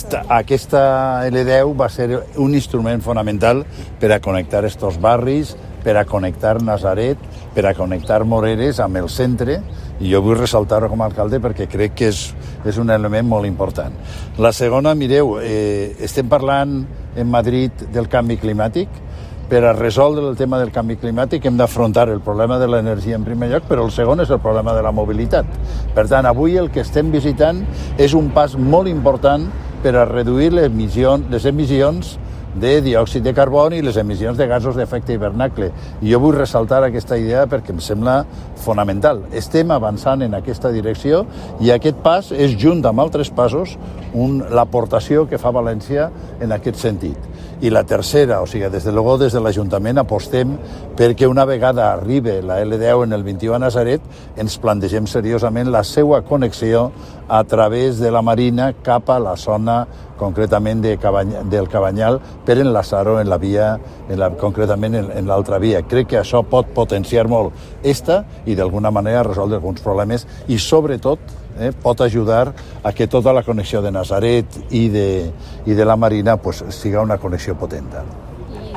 Aquesta L10 va ser un instrument fonamental per a connectar estos barris, per a connectar Natzaret, per a connectar Moreres amb el centre, i jo vull ressaltar-ho com a alcalde perquè crec que és un element molt important. La segona, mireu, estem parlant en Madrid del canvi climàtic. Per a resoldre el tema del canvi climàtic hem d'afrontar el problema de l'energia en primer lloc, però el segon és el problema de la mobilitat. Per tant, avui el que estem visitant és un pas molt important per a reduir les emissions de diòxid de carboni i les emissions de gasos d'efecte hivernacle. I jo vull ressaltar aquesta idea perquè em sembla fonamental. Estem avançant en aquesta direcció i aquest pas és, junt amb altres passos, l'aportació que fa València en aquest sentit. I la tercera, o sigui, des de l'Ajuntament apostem perquè una vegada arribi la L10 en el 21 a Natzaret ens plantegem seriosament la seva connexió a través de la Marina cap a la zona concretament del Cabanyal per enllaçar-ho en la via, concretament en l'altra via. Crec que això pot potenciar molt i d'alguna manera resoldre alguns problemes i sobretot pot ajudar a que tota la connexió de Natzaret i de la Marina siga una connexió potent.